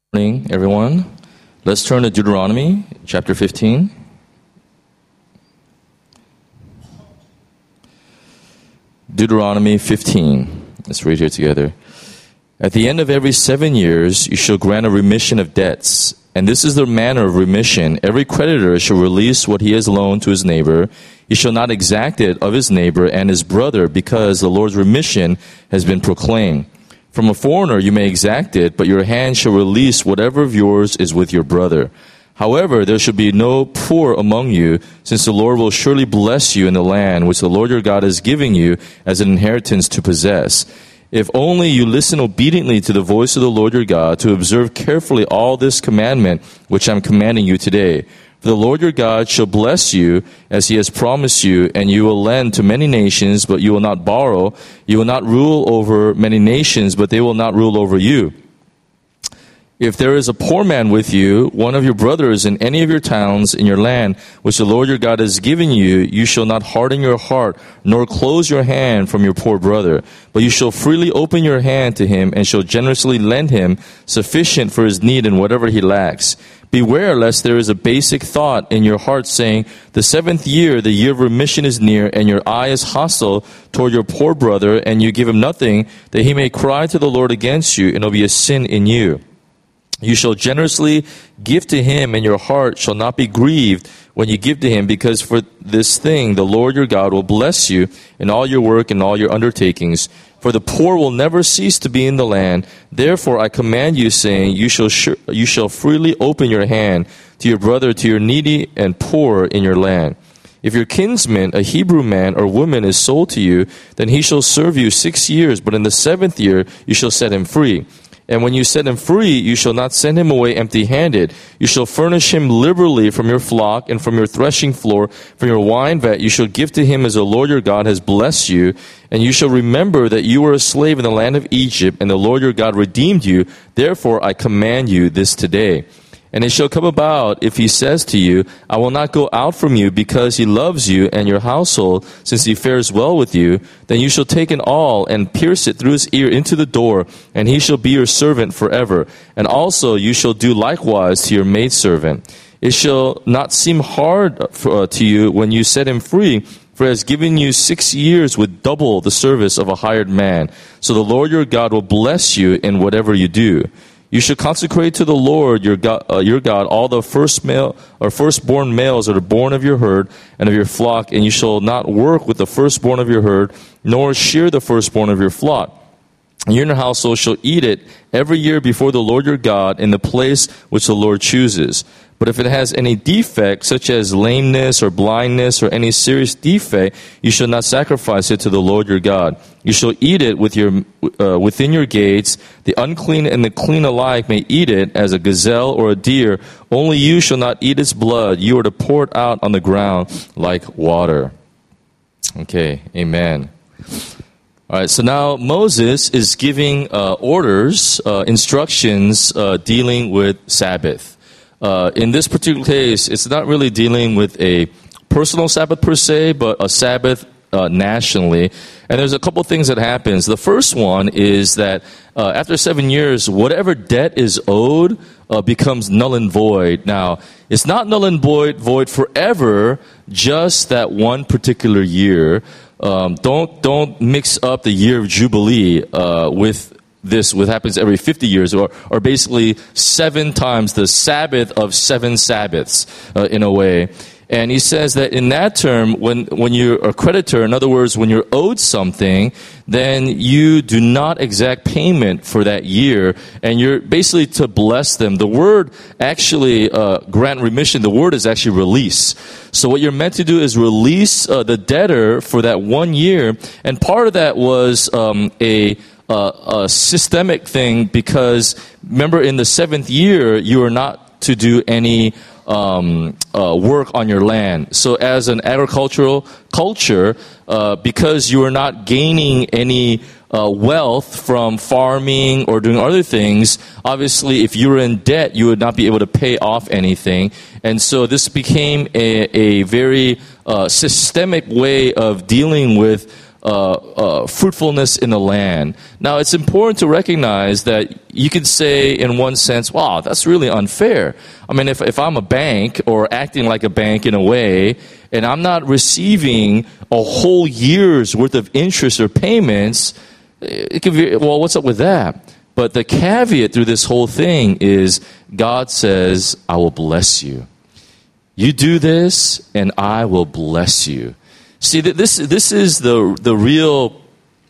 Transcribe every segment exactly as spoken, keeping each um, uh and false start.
Morning, everyone. Let's turn to Deuteronomy chapter fifteen. Deuteronomy fifteen. Let's read here together. At the end of every seven years, you shall grant a remission of debts. And this is the manner of remission. Every creditor shall release what he has loaned to his neighbor. He shall not exact it of his neighbor and his brother, because the Lord's remission has been proclaimed. From a foreigner you may exact it, but your hand shall release whatever of yours is with your brother. However, there shall be no poor among you, since the Lord will surely bless you in the land which the Lord your God is giving you as an inheritance to possess. If only you listen obediently to the voice of the Lord your God, to observe carefully all this commandment which I am commanding you today. For the Lord your God shall bless you as he has promised you, and you will lend to many nations, but you will not borrow. You will not rule over many nations, but they will not rule over you. If there is a poor man with you, one of your brothers in any of your towns in your land, which the Lord your God has given you, you shall not harden your heart, nor close your hand from your poor brother. But you shall freely open your hand to him, and shall generously lend him sufficient for his need and whatever he lacks. Beware lest there is a basic thought in your heart saying, the seventh year, the year of remission is near, and your eye is hostile toward your poor brother, and you give him nothing, that he may cry to the Lord against you, and it will be a sin in you. You shall generously give to him, and your heart shall not be grieved when you give to him, because for this thing the Lord your God will bless you in all your work and all your undertakings. For the poor will never cease to be in the land. Therefore I command you, saying, you shall sh- you shall freely open your hand to your brother, to your needy and poor in your land. If your kinsman, a Hebrew man or woman, is sold to you, then he shall serve you six years, but in the seventh year you shall set him free. And when you set him free, you shall not send him away empty-handed. You shall furnish him liberally from your flock and from your threshing floor, from your wine vat. You shall give to him as the Lord your God has blessed you. And you shall remember that you were a slave in the land of Egypt, and the Lord your God redeemed you. Therefore I command you this today. And it shall come about, if he says to you, I will not go out from you, because he loves you and your household, since he fares well with you, then you shall take an awl and pierce it through his ear into the door, and he shall be your servant forever. And also you shall do likewise to your maidservant. It shall not seem hard for, uh, to you when you set him free, for he has given you six years with double the service of a hired man. So the Lord your God will bless you in whatever you do. You shall consecrate to the Lord your God, uh, your God all the first male or firstborn males that are born of your herd and of your flock, and you shall not work with the firstborn of your herd, nor shear the firstborn of your flock. You and your household shall eat it every year before the Lord your God in the place which the Lord chooses. But if it has any defect, such as lameness or blindness or any serious defect, you shall not sacrifice it to the Lord your God. You shall eat it with your, uh, within your gates. The unclean and the clean alike may eat it as a gazelle or a deer. Only you shall not eat its blood. You are to pour it out on the ground like water. Okay, amen. All right, so now Moses is giving uh, orders, uh, instructions uh, dealing with Sabbath. Uh, in this particular case, it's not really dealing with a personal Sabbath per se, but a Sabbath uh, nationally. And there's a couple things that happens. The first one is that uh, after seven years, whatever debt is owed uh, becomes null and void. Now, it's not null and void, void forever, just that one particular year. Um, don't don't mix up the year of Jubilee uh, with this, what happens every fifty years, or, or basically seven times the Sabbath of seven Sabbaths, uh, in a way. And he says that in that term, when, when you're a creditor, in other words, when you're owed something, then you do not exact payment for that year, and you're basically to bless them. The word actually, uh, grant remission, the word is actually release. So what you're meant to do is release uh, the debtor for that one year, and part of that was um, a Uh, a systemic thing, because remember, in the seventh year you are not to do any um, uh, work on your land. So as an agricultural culture, uh, because you are not gaining any uh, wealth from farming or doing other things, obviously if you were in debt, you would not be able to pay off anything. And so this became a, a very uh, systemic way of dealing with uh, uh, fruitfulness in the land. Now, it's important to recognize that you could say in one sense, wow, that's really unfair. I mean, if, if I'm a bank or acting like a bank in a way, and I'm not receiving a whole year's worth of interest or payments, it could be, well, what's up with that? But the caveat through this whole thing is God says, I will bless you. You do this, and I will bless you. See, this this is the the real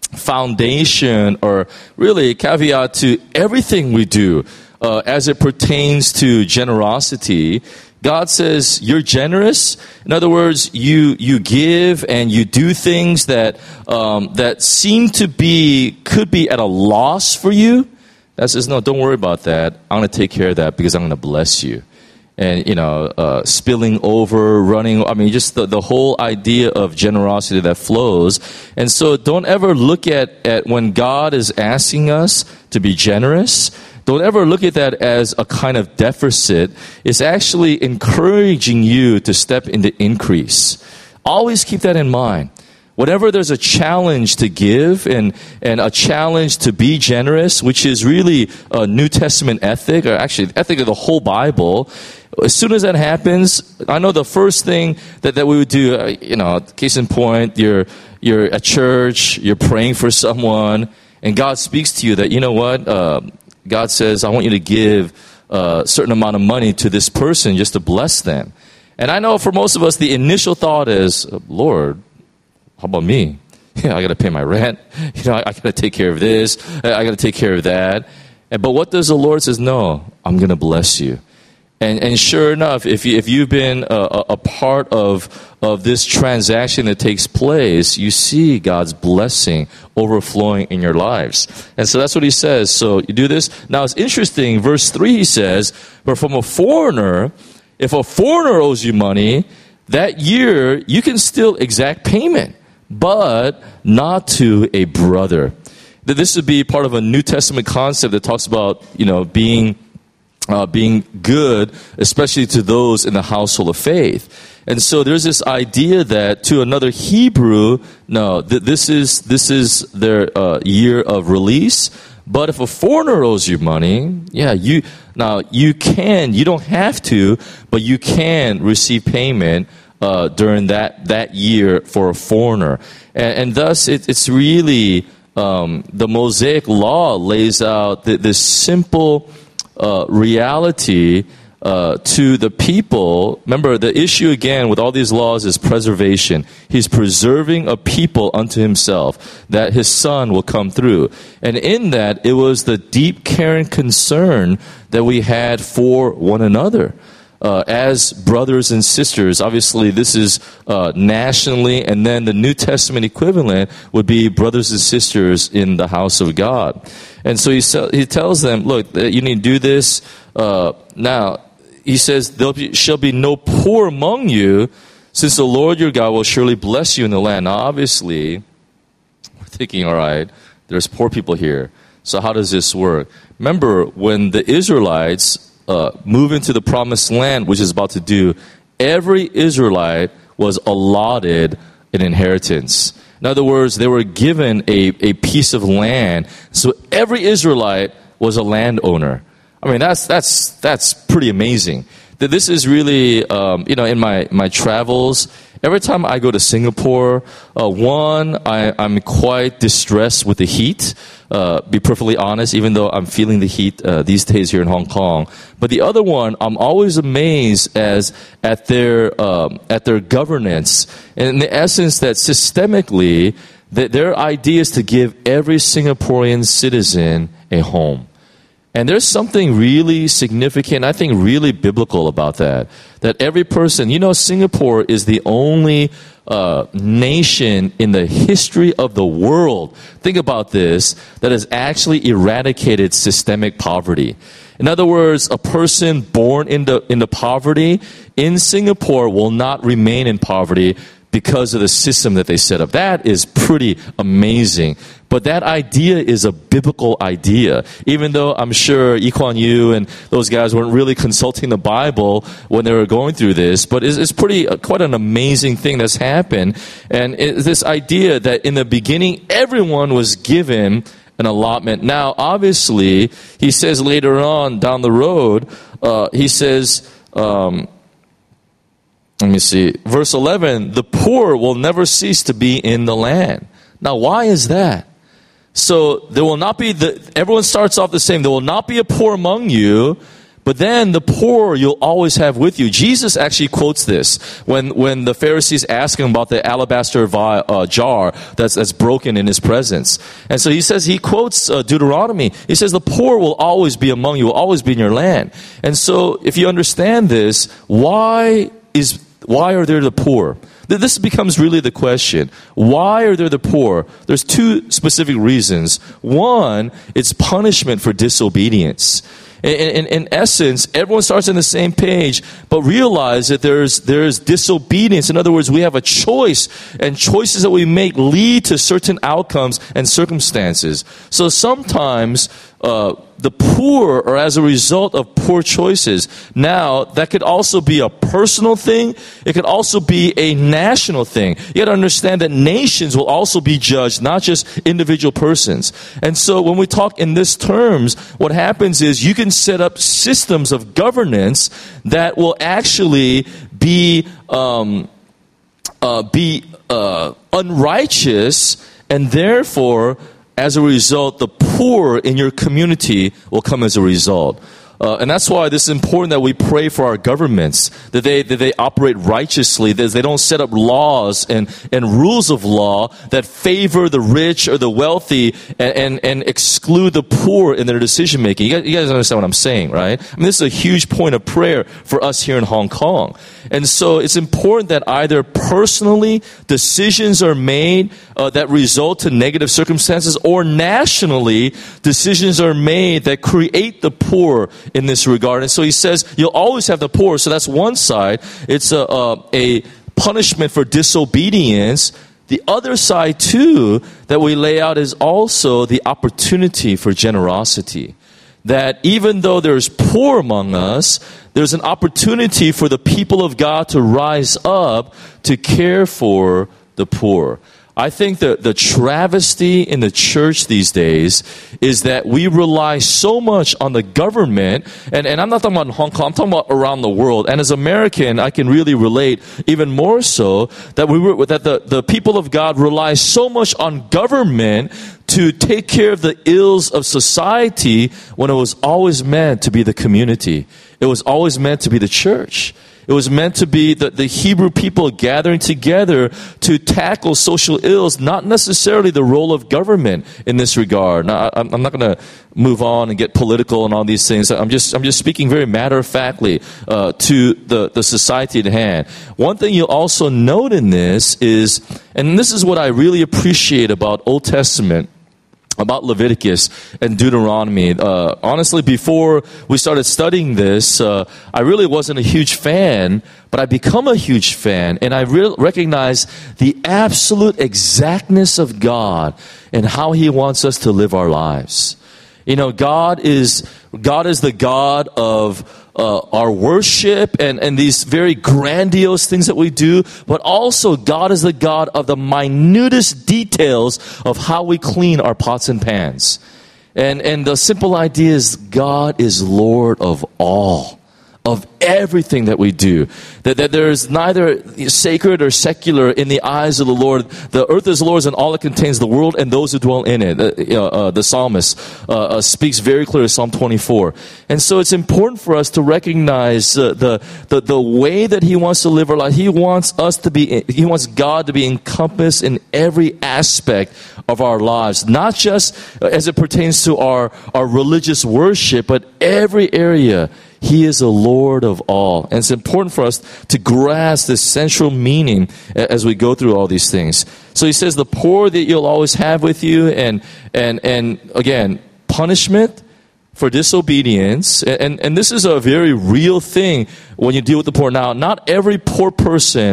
foundation, or really a caveat to everything we do uh, as it pertains to generosity. God says you're generous. In other words, you you give and you do things that um, that seem to be could be at a loss for you. That says, no, don't worry about that. I'm going to take care of that because I'm going to bless you. And, you know, uh, spilling over, running, I mean, just the, the whole idea of generosity that flows. And so don't ever look at, at when God is asking us to be generous, don't ever look at that as a kind of deficit. It's actually encouraging you to step into increase. Always keep that in mind. Whenever there's a challenge to give and, and a challenge to be generous, which is really a New Testament ethic, or actually the ethic of the whole Bible, as soon as that happens, I know the first thing that, that we would do, uh, you know, case in point, you're, you're at church, you're praying for someone, and God speaks to you that, you know what, uh, God says, I want you to give a certain amount of money to this person just to bless them. And I know for most of us, the initial thought is, Lord, how about me? Yeah, I got to pay my rent. You know, I, I got to take care of this. I got to take care of that. And, but what does the Lord says? No, I'm going to bless you. And, and sure enough, if you, if you've been a, a part of of this transaction that takes place, you see God's blessing overflowing in your lives. And so that's what he says. So you do this. Now it's interesting. Verse three, he says, "But from a foreigner, if a foreigner owes you money, that year you can still exact payment, but not to a brother." This would be part of a New Testament concept that talks about, you know, being uh, being good, especially to those in the household of faith. And so there's this idea that to another Hebrew, no, th- this is this is their uh, year of release. But if a foreigner owes you money, yeah, you now you can, you don't have to, but you can receive payment uh, during that that year for a foreigner, and, and thus it, it's really um, the Mosaic law lays out th- this simple uh, reality uh, to the people. Remember, the issue again with all these laws is preservation. He's preserving a people unto himself, that his son will come through. And in that, it was the deep care and concern that we had for one another. Uh, as brothers and sisters, obviously this is uh, nationally, and then the New Testament equivalent would be brothers and sisters in the house of God. And so he, he tells them, look, you need to do this. Uh, now, he says, there shall be no poor among you, since the Lord your God will surely bless you in the land. Now, obviously, we're thinking, all right, there's poor people here. So how does this work? Remember, when the Israelites Uh, move into the promised land, which is about to do, every Israelite was allotted an inheritance. In other words, they were given a, a piece of land. So every Israelite was a landowner. I mean, that's that's that's pretty amazing. That this is really, um, you know, in my, my travels, every time I go to Singapore, uh, one, I, I'm quite distressed with the heat. Uh, be perfectly honest, even though I'm feeling the heat uh, these days here in Hong Kong. But the other one, I'm always amazed as at their um, at their governance, and in the essence that systemically, that their idea is to give every Singaporean citizen a home. And there's something really significant, I think really biblical about that. That every person, you know, Singapore is the only uh, nation in the history of the world, think about this, that has actually eradicated systemic poverty. In other words, a person born into, into poverty in Singapore will not remain in poverty because of the system that they set up. That is pretty amazing. But that idea is a biblical idea. Even though I'm sure Lee Kuan Yew and those guys weren't really consulting the Bible when they were going through this, but it's, it's pretty uh, quite an amazing thing that's happened. And it, this idea that in the beginning everyone was given an allotment. Now, obviously, he says later on down the road, uh, he says. Um, Let me see. Verse eleven, the poor will never cease to be in the land. Now, why is that? So, there will not be, the, everyone starts off the same. There will not be a poor among you, but then the poor you'll always have with you. Jesus actually quotes this when, when the Pharisees ask him about the alabaster vi- uh, jar that's, that's broken in his presence. And so he says, he quotes uh, Deuteronomy. He says, the poor will always be among you, will always be in your land. And so, if you understand this, why is Why are there the poor? This becomes really the question. Why are there the poor? There's two specific reasons. One, it's punishment for disobedience. In, in, in essence, everyone starts on the same page, but realize that there's there's disobedience. In other words, we have a choice, and choices that we make lead to certain outcomes and circumstances. So sometimes uh, the poor are as a result of poor choices. Now, that could also be a personal thing. It could also be a national thing. You got to understand that nations will also be judged, not just individual persons. And so when we talk in this terms, what happens is you can set up systems of governance that will actually be um, uh, be uh, unrighteous, and therefore, as a result, the poor in your community will come as a result. Uh, and that's why this is important that we pray for our governments, that they that they operate righteously, that they don't set up laws and, and rules of law that favor the rich or the wealthy and, and, and exclude the poor in their decision making. You guys, you guys understand what I'm saying, right? I mean, this is a huge point of prayer for us here in Hong Kong. And so it's important that either personally decisions are made uh, that result to negative circumstances, or nationally decisions are made that create the poor in this regard. And so he says you'll always have the poor. So that's one side. It's a, a, a punishment for disobedience. The other side too that we lay out is also the opportunity for generosity. That even though there's poor among us, there's an opportunity for the people of God to rise up to care for the poor. I think that the travesty in the church these days is that we rely so much on the government, and, and I'm not talking about in Hong Kong, I'm talking about around the world. And as American, I can really relate even more so that we were, that the, the people of God rely so much on government to take care of the ills of society when it was always meant to be the community. It was always meant to be the church. It was meant to be the, the Hebrew people gathering together to tackle social ills, not necessarily the role of government in this regard. Now, I'm, I'm not going to move on and get political and all these things. I'm just I'm just speaking very matter-of-factly uh, to the, the society at hand. One thing you'll also note in this is, and this is what I really appreciate about Old Testament, about Leviticus and Deuteronomy. Uh, honestly, before we started studying this, uh, I really wasn't a huge fan, but I become a huge fan, and I re- recognize the absolute exactness of God and how He wants us to live our lives. You know, God is God is the God of uh, our worship and, and these very grandiose things that we do, but also God is the God of the minutest details of how we clean our pots and pans. And, and the simple idea is God is Lord of all, of everything that we do. That, that there is neither sacred or secular in the eyes of the Lord. The earth is the Lord's and all it contains, the world and those who dwell in it. Uh, uh, the psalmist uh, uh, speaks very clearly, Psalm twenty-four. And so it's important for us to recognize uh, the, the the way that He wants to live our life. He wants us to be, He wants God to be encompassed in every aspect of our lives, not just as it pertains to our, our religious worship, but every area. He is the Lord of all. And it's important for us to grasp this central meaning as we go through all these things. So he says, the poor that you'll always have with you, and and and again, punishment for disobedience. And, and this is a very real thing when you deal with the poor. Now, not every poor person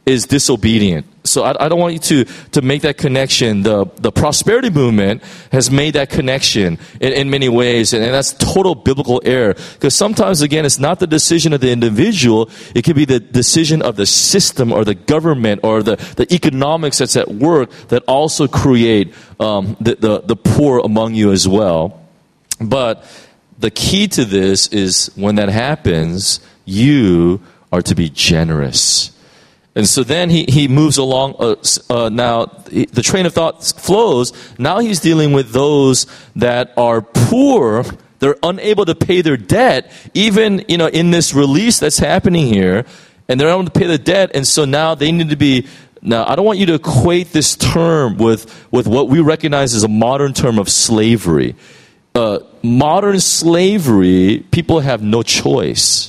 is disobedient. So I, I don't want you to, to make that connection. The the prosperity movement has made that connection in, in many ways, and, and that's total biblical error. Because sometimes, again, it's not the decision of the individual. It could be the decision of the system or the government or the, the economics that's at work that also create um, the, the, the poor among you as well. But the key to this is when that happens, you are to be generous. And so then he, he moves along. Uh, uh, now, the train of thought flows. Now he's dealing with those that are poor. They're unable to pay their debt, even, you know, in this release that's happening here. And they're unable to pay the debt. And so now they need to be... Now, I don't want you to equate this term with, with what we recognize as a modern term of slavery. Uh, modern slavery, people have no choice.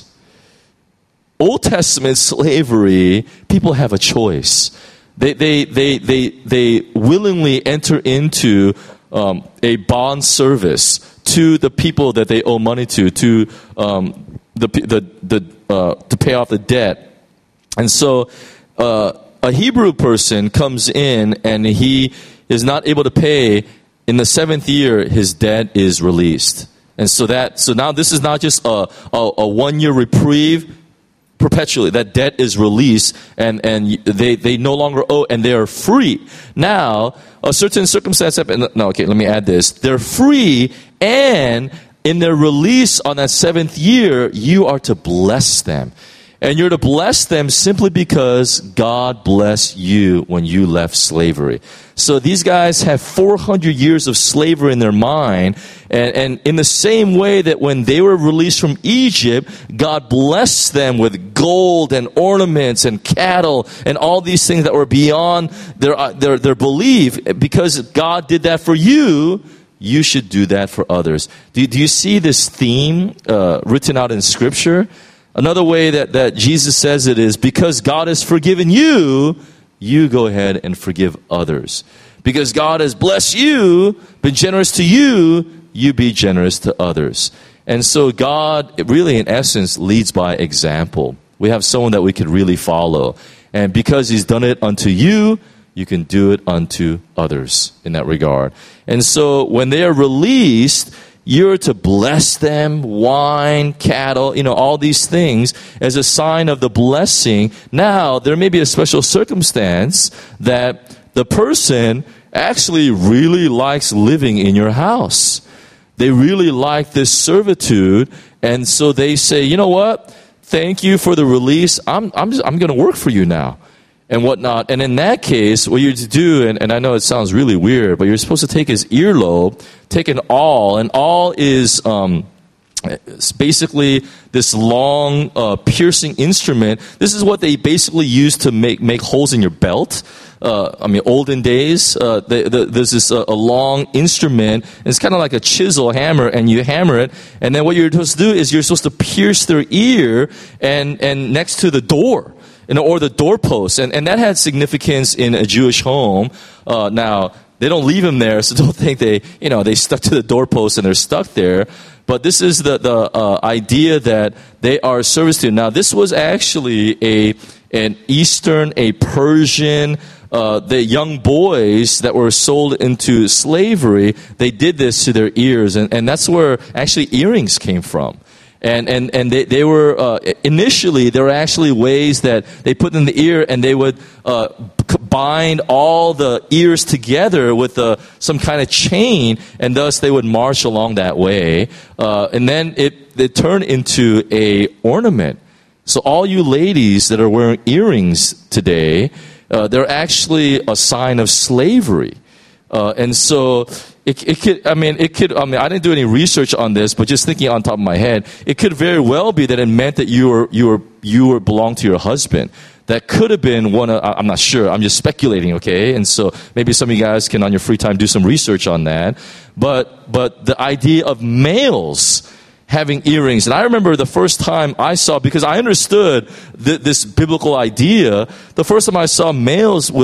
Old Testament slavery, people have a choice. They they they they they willingly enter into um, a bond service to the people that they owe money to, to um, the the the uh, to pay off the debt. And so, uh, a Hebrew person comes in and he is not able to pay. In the seventh year, his debt is released. And so that so now this is not just a a, a one year reprieve. Perpetually, that debt is released, and, and they, they no longer owe, and they are free. Now, a certain circumstance happened. No, okay, let me add this. They're free, and in their release on that seventh year, you are to bless them. And you're to bless them simply because God blessed you when you left slavery. So these guys have four hundred years of slavery in their mind. And, and in the same way that when they were released from Egypt, God blessed them with gold and ornaments and cattle and all these things that were beyond their, their, their belief. Because God did that for you, you should do that for others. Do, do you see this theme uh, written out in Scripture? Another way that, that Jesus says it is, because God has forgiven you, you go ahead and forgive others. Because God has blessed you, been generous to you, you be generous to others. And so God, really in essence, leads by example. We have someone that we can really follow. And because He's done it unto you, you can do it unto others in that regard. And so when they are released, you're to bless them, wine, cattle, you know, all these things as a sign of the blessing. Now, there may be a special circumstance that the person actually really likes living in your house. They really like this servitude, and so they say, you know what? Thank you for the release. I'm I'm just, I'm going to work for you now. And whatnot. And in that case, what you're to do, and, and I know it sounds really weird, but you're supposed to take his earlobe, take an awl, and awl is um, it's basically this long, uh, piercing instrument. This is what they basically use to make, make holes in your belt. Uh, I mean, olden days, uh, they, the, there's this uh, a long instrument. It's kind of like a chisel hammer, and you hammer it. And then what you're supposed to do is you're supposed to pierce their ear and, and next to the door. You know, or the doorpost, and, and that had significance in a Jewish home. Uh, now, they don't leave them there, so don't think they, you know, they stuck to the doorpost and they're stuck there. But this is the, the uh, idea that they are service to. Now, this was actually a an Eastern, a Persian, uh, the young boys that were sold into slavery, they did this to their ears, and, and that's where actually earrings came from. And and and they they were uh, initially there were actually ways that they put in the ear and they would uh, bind all the ears together with uh, some kind of chain, and thus they would march along that way. Uh, and then it it turned into a ornament. So all you ladies that are wearing earrings today, uh, they're actually a sign of slavery. Uh, and so it, it could, I mean, it could, I mean, I didn't do any research on this, but just thinking on top of my head, it could very well be that it meant that you were, you were, you were belonged to your husband. That could have been one of, I'm not sure, I'm just speculating, okay? And so maybe some of you guys can, on your free time, do some research on that. But, but the idea of males having earrings. And I remember the first time I saw, because I understood th- this biblical idea, the first time I saw males with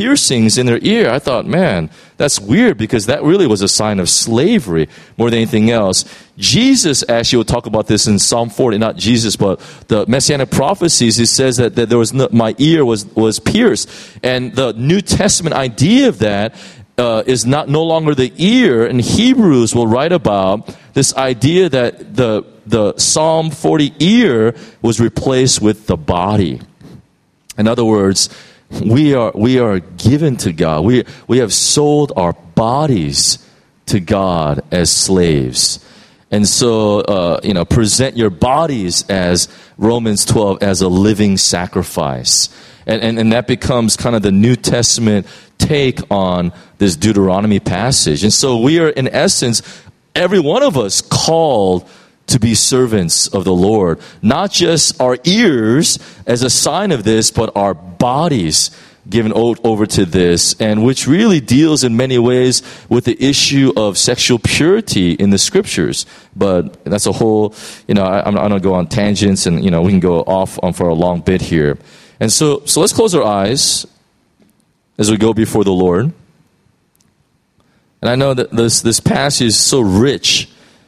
piercings in their ear. I thought, man, that's weird because that really was a sign of slavery more than anything else. Jesus actually will talk about this in Psalm forty, not Jesus, but the Messianic prophecies. He says that, that there was no, my ear was, was pierced. And the New Testament idea of that uh, is not no longer the ear. And Hebrews will write about this idea that the, the Psalm forty ear was replaced with the body. In other words, we are we are given to God. We we have sold our bodies to God as slaves. And so, uh, you know, present your bodies as Romans twelve as a living sacrifice. And, and, and that becomes kind of the New Testament take on this Deuteronomy passage. And so we are, in essence, every one of us called to be servants of the Lord. Not just our ears as a sign of this, but our bodies given over to this, and which really deals in many ways with the issue of sexual purity in the scriptures. But that's a whole, you know, I, I'm not going to go on tangents, and, you know, we can go off on for a long bit here. And so, so let's close our eyes as we go before the Lord. And I know that this, this passage is so rich.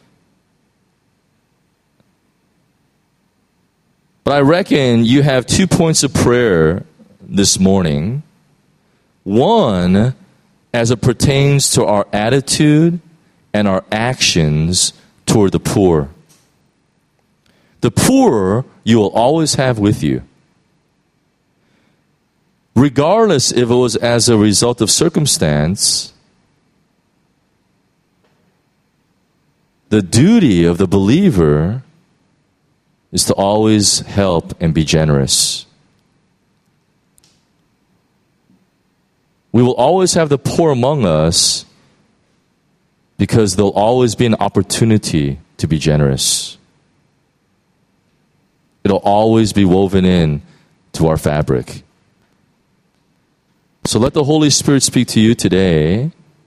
But I reckon you have two points of prayer this morning. One, as it pertains to our attitude and our actions toward the poor. The poor you will always have with you. Regardless if it was as a result of circumstance, the duty of the believer is to always help and be generous. We will always have the poor among us because there'll always be an opportunity to be generous. It'll always be woven in to our fabric. So let the Holy Spirit speak to you today.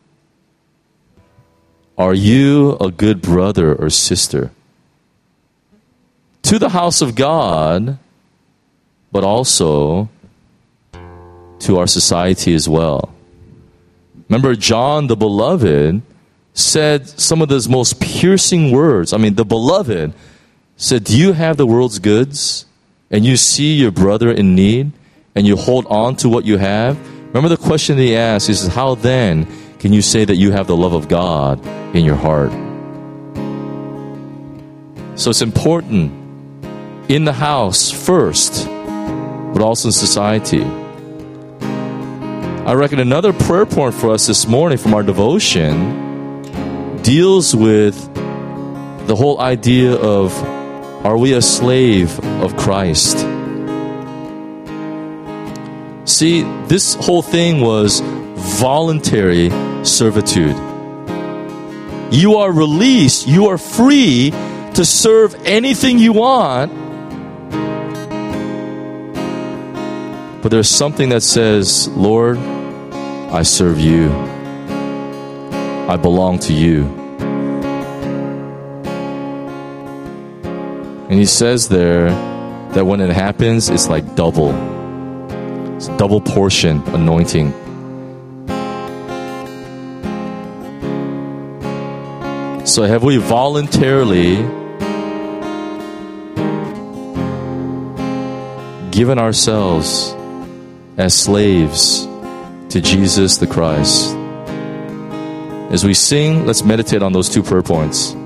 Are you a good brother or sister to the house of God, but also to our society as well? Remember, John the Beloved said some of those most piercing words. I mean, the Beloved said, do you have the world's goods and you see your brother in need and you hold on to what you have? Remember the question that he asked, he says, how then can you say that you have the love of God in your heart? So it's important in the house first, but also in society. I reckon another prayer point for us this morning from our devotion deals with the whole idea of, are we a slave of Christ? See, this whole thing was voluntary servitude. You are released, you are free to serve anything you want. But there's something that says, Lord, I serve you. I belong to you. And he says there that when it happens, it's like double. It's double portion anointing. So have we voluntarily given ourselves as slaves to Jesus the Christ? As we sing, let's meditate on those two prayer points.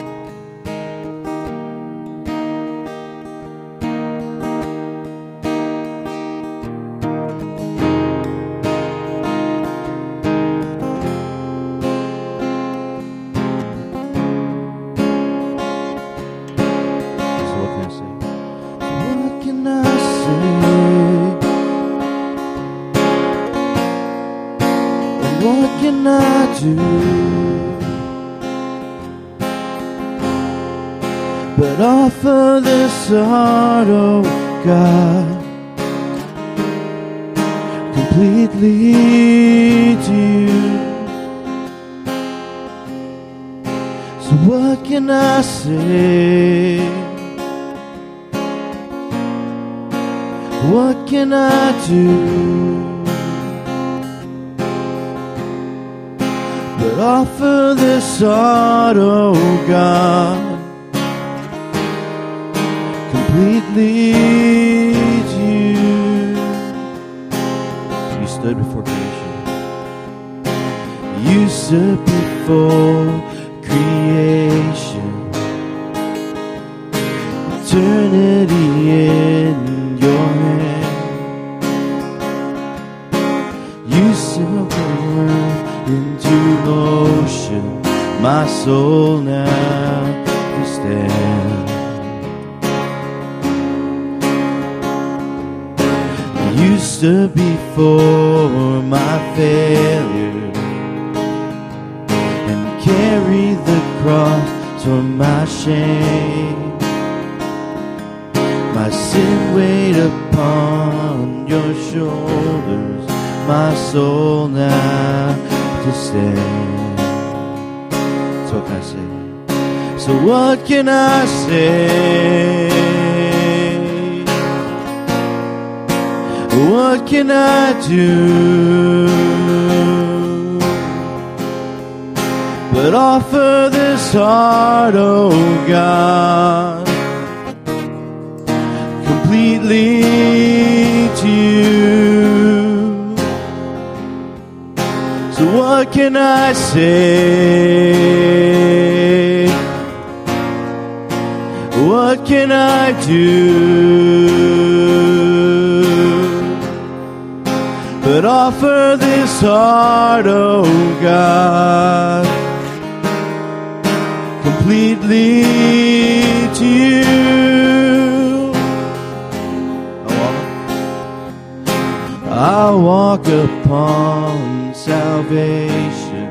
But offer this heart, oh God, completely to you. So what can I say? What can I do? offer this heart, oh God, completely to you. You stood before creation. You stood before creation. Eternity in your hand. You set the world into motion. My soul now to stand. You stood before my failure and carried the cross for my shame. My sin weighed upon your shoulders, my soul now to stand. So what can I say? So what can I say? What can I do but offer this heart, oh God, completely to you? So what can I say? What can I do but offer this heart, oh God, completely to you? I'll walk upon salvation,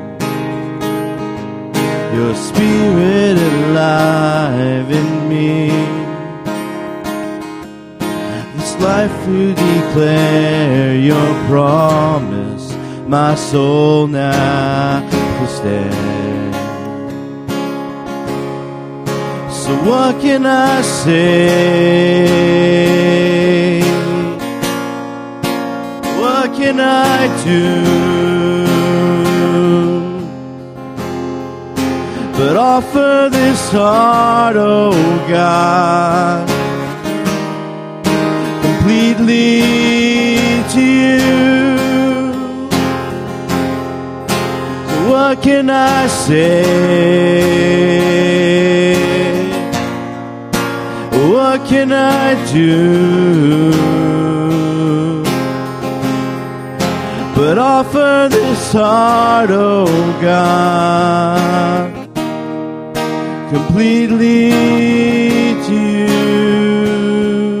your spirit alive in me. This life to declare your promise, my soul now to stand. So what can I say? What can I do but offer this heart, oh God, completely to you? So what can I say? What can I do but offer this heart, oh God, completely to you?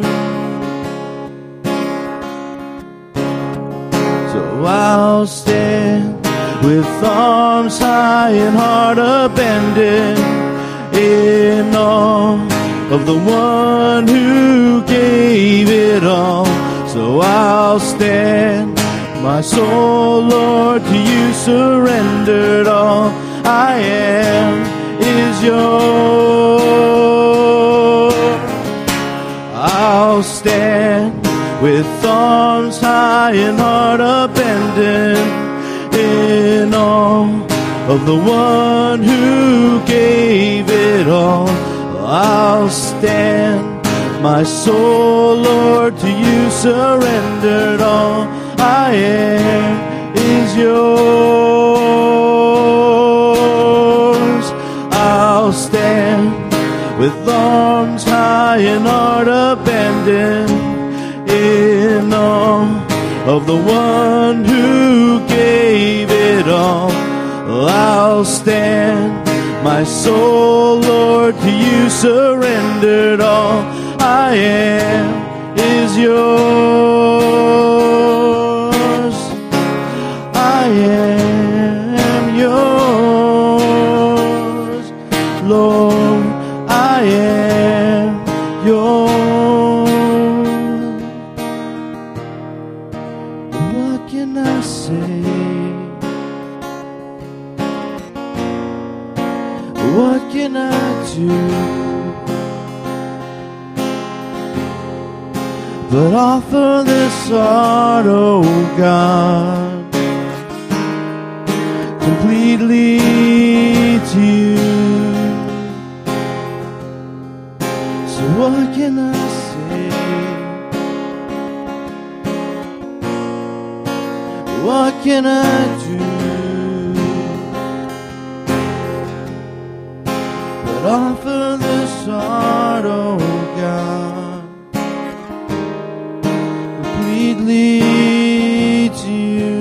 So I'll stand with arms high and heart abandoned in awe of the one who gave it all. So I'll stand, my soul, Lord, to you surrendered. All I am is yours. I'll stand with arms high and heart abandoned in awe of the one who gave it all. I'll stand, my soul, Lord, to you surrendered. All I am is yours. I'll stand with arms high and heart abandoned in awe of the one who gave it all. I'll stand, my soul, Lord, to you surrendered. All I am is yours. I am yours, Lord. I am yours. What can I say? What can I do but offer this heart, oh God, complete completely to you. So what can I say? What can I do but offer this heart, oh God, completely to you?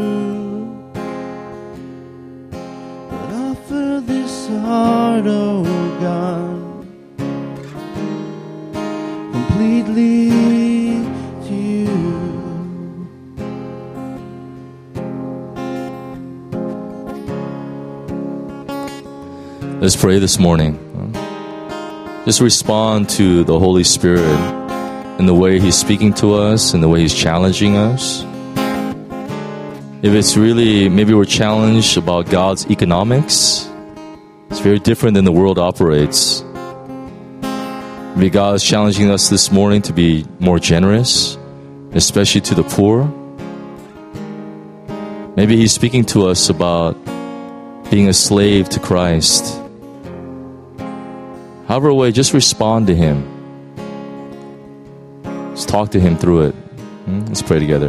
But offer this heart, oh God, completely to you. Let's pray this morning. Just respond to the Holy Spirit in the way He's speaking to us, in the way He's challenging us. If it's really, maybe we're challenged about God's economics, it's very different than the world operates. Maybe God is challenging us this morning to be more generous, especially to the poor. Maybe He's speaking to us about being a slave to Christ. However way, just respond to Him. Just talk to Him through it. Let's pray together.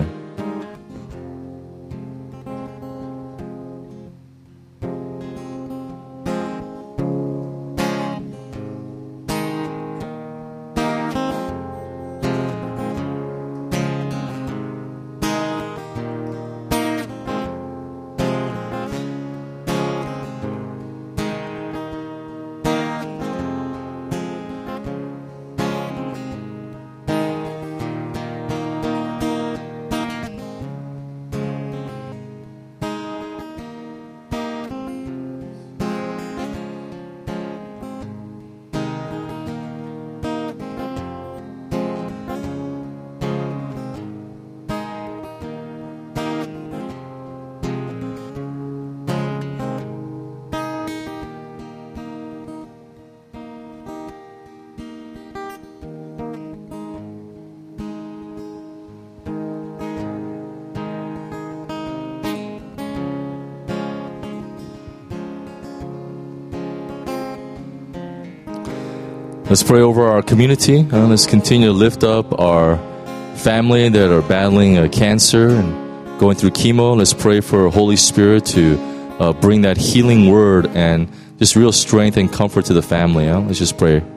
Let's pray over our community. Uh, let's continue to lift up our family that are battling uh, cancer and going through chemo. Let's pray for Holy Spirit to uh, bring that healing word and just real strength and comfort to the family. Huh? Let's just pray.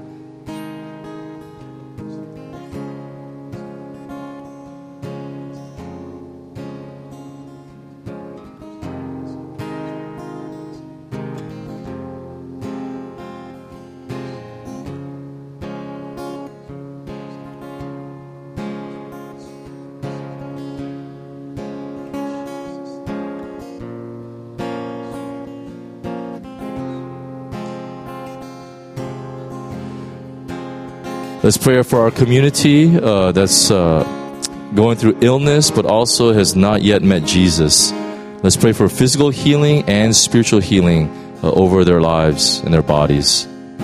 Let's pray for our community uh, that's uh, going through illness but also has not yet met Jesus. Let's pray for physical healing and spiritual healing uh, over their lives and their bodies.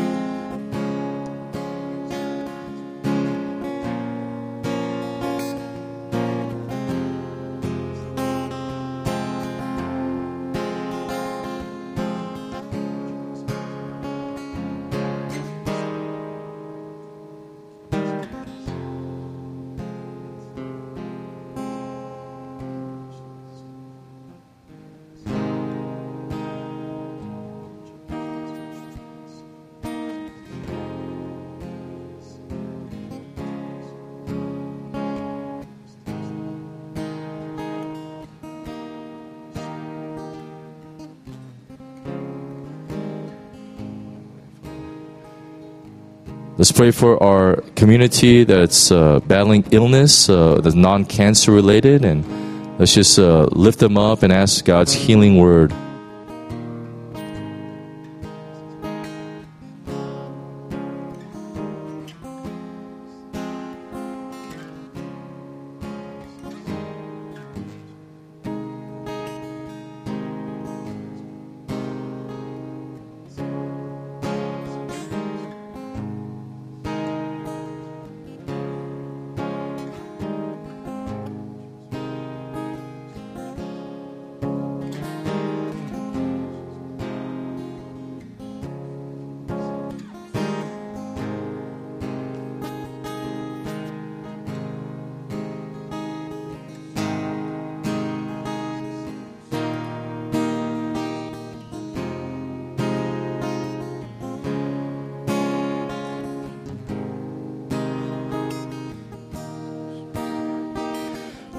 Let's pray for our community that's uh, battling illness, uh, that's non-cancer related, and let's just uh, lift them up and ask God's healing word.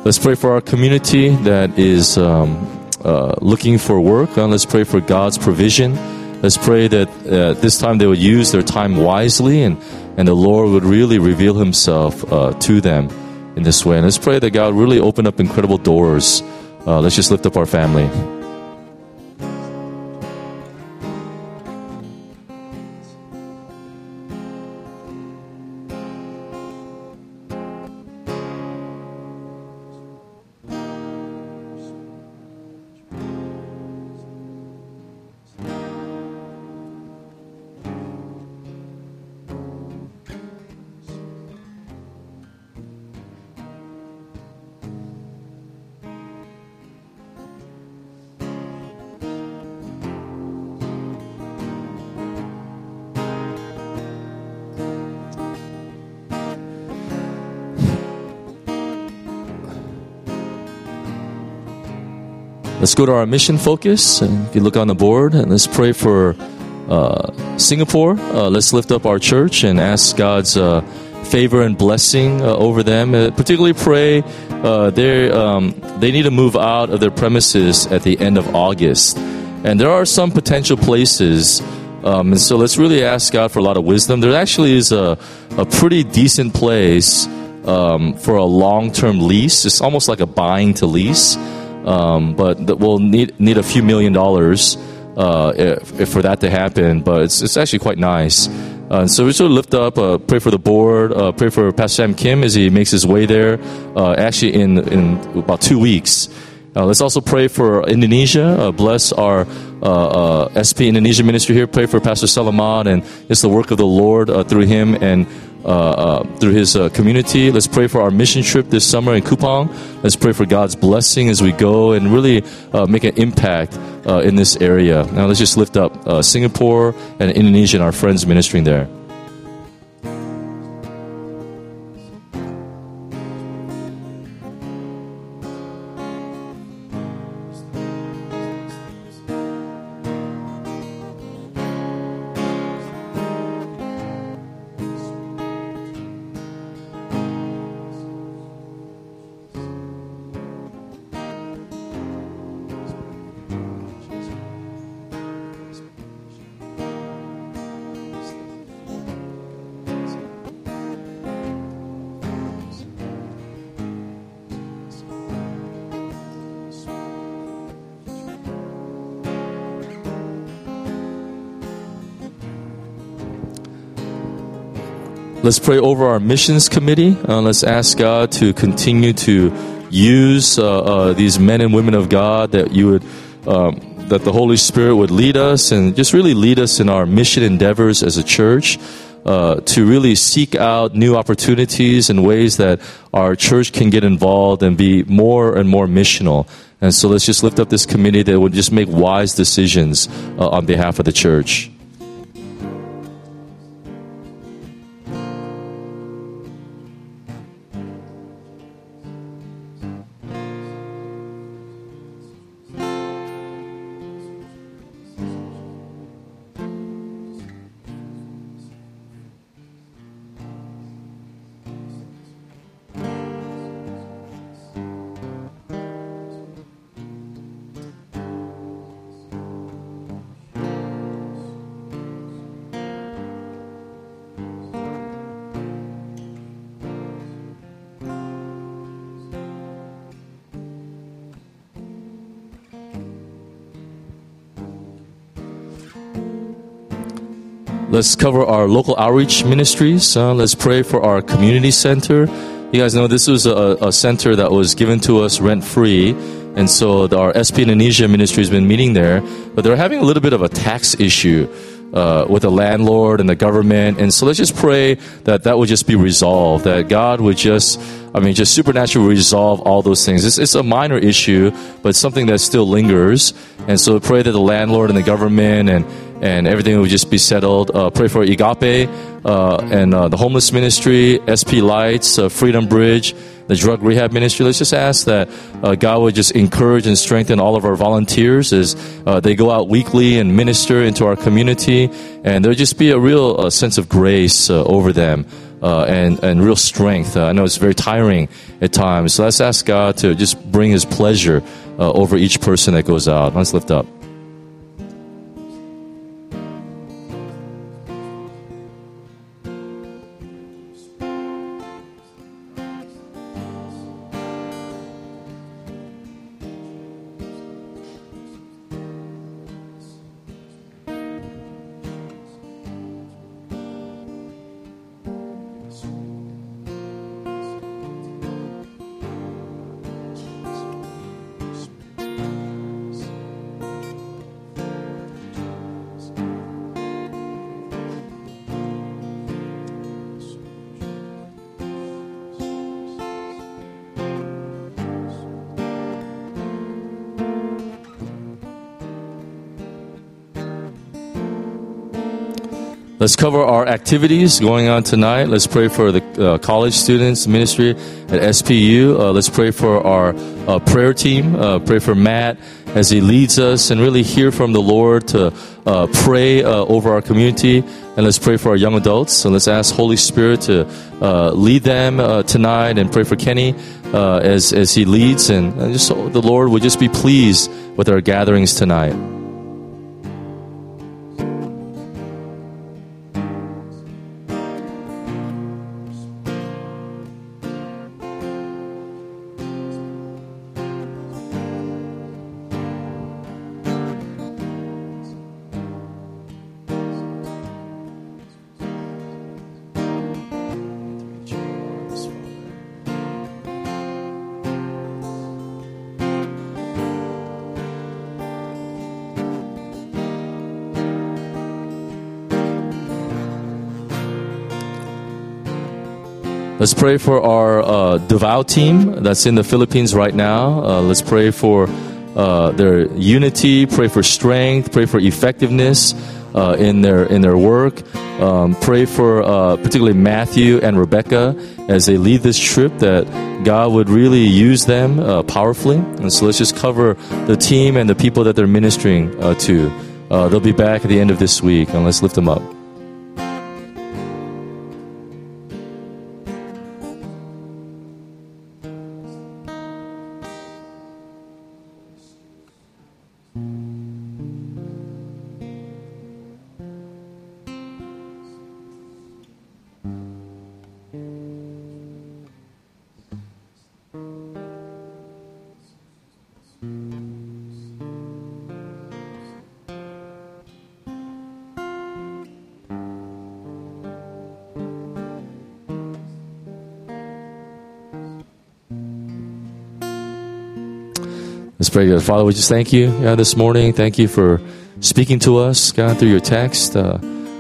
Let's pray for our community that is um, uh, looking for work. Uh, let's pray for God's provision. Let's pray that uh, this time they would use their time wisely, and, and the Lord would really reveal himself uh, to them in this way. And let's pray that God really open up incredible doors. Uh, let's just lift up our family. Let's go to our mission focus. And if you look on the board, and let's pray for uh, Singapore. Uh, let's lift up our church and ask God's uh, favor and blessing uh, over them. Uh, particularly pray uh, they um, they need to move out of their premises at the end of August. And there are some potential places. Um, and so let's really ask God for a lot of wisdom. There actually is a, a pretty decent place um, for a long-term lease. It's almost like a buying to lease. Um, but that we'll need need a few million dollars uh, if, if for that to happen. But it's it's actually quite nice. Uh, so we sort of lift up, uh, pray for the board, uh, pray for Pastor Sam Kim as he makes his way there. Uh, actually, in in about two weeks. Uh, let's also pray for Indonesia. Uh, bless our uh, uh, S P Indonesia ministry here. Pray for Pastor Salamat and it's the work of the Lord uh, through him and. Uh, uh, through his uh, community. Let's pray for our mission trip this summer in Kupang. Let's pray for God's blessing as we go and really uh, make an impact uh, in this area. Now let's just lift up uh, Singapore and Indonesia and our friends ministering there. Let's pray over our missions committee. Uh, let's ask God to continue to use uh, uh, these men and women of God, that you would, um, that the Holy Spirit would lead us and just really lead us in our mission endeavors as a church, uh, to really seek out new opportunities and ways that our church can get involved and be more and more missional. And so let's just lift up this committee that would just make wise decisions uh, on behalf of the church. Let's cover our local outreach ministries. Uh, let's pray for our community center. You guys know this was a, a center that was given to us rent-free. And so the, our S P Indonesia ministry has been meeting there. But they're having a little bit of a tax issue uh, with the landlord and the government. And so let's just pray that that would just be resolved, that God would just, I mean, just supernaturally resolve all those things. It's, it's a minor issue, but it's something that still lingers. And so pray that the landlord and the government and and everything will just be settled. Uh, pray for Agape uh, and uh, the homeless ministry, S P Lights, uh, Freedom Bridge, the drug rehab ministry. Let's just ask that uh, God would just encourage and strengthen all of our volunteers as uh, they go out weekly and minister into our community. And there'll just be a real uh, sense of grace uh, over them uh, and, and real strength. Uh, I know it's very tiring at times. So let's ask God to just bring His pleasure uh, over each person that goes out. Let's lift up. Let's cover our activities going on tonight. Let's pray for the uh, college students ministry at S P U. Uh, let's pray for our uh, prayer team. Uh, pray for Matt as he leads us and really hear from the Lord to uh, pray uh, over our community. And let's pray for our young adults. So let's ask Holy Spirit to uh, lead them uh, tonight, and pray for Kenny uh, as, as he leads. And, and just so the Lord would just be pleased with our gatherings tonight. Let's pray for our uh, devout team that's in the Philippines right now. Uh, let's pray for uh, their unity, pray for strength, pray for effectiveness uh, in their in their work. Um, pray for uh, particularly Matthew and Rebecca as they lead this trip, that God would really use them uh, powerfully. And so let's just cover the team and the people that they're ministering uh, to. Uh, they'll be back at the end of this week, and let's lift them up. Let's pray, God. Father, we just thank you, God, this morning. Thank you for speaking to us, God, through your text. Uh,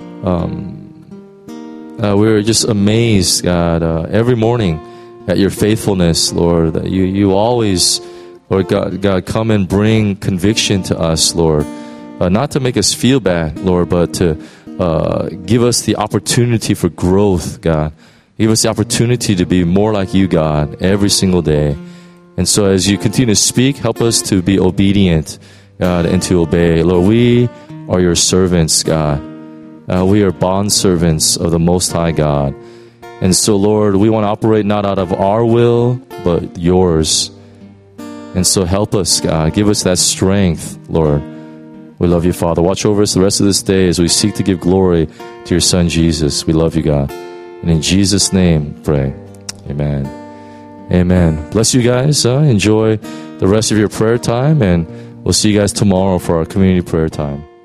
um, uh, we're just amazed, God, uh, every morning at your faithfulness, Lord. That you, you always, Lord God, God, come and bring conviction to us, Lord. Uh, not to make us feel bad, Lord, but to uh, give us the opportunity for growth, God. Give us the opportunity to be more like you, God, every single day. And so as you continue to speak, help us to be obedient, God, and to obey. Lord, we are your servants, God. Uh, we are bond servants of the Most High God. And so, Lord, we want to operate not out of our will, but yours. And so help us, God. Give us that strength, Lord. We love you, Father. Watch over us the rest of this day as we seek to give glory to your Son, Jesus. We love you, God. And in Jesus' name, pray. Amen. Amen. Bless you guys. Uh, enjoy the rest of your prayer time, and we'll see you guys tomorrow for our community prayer time.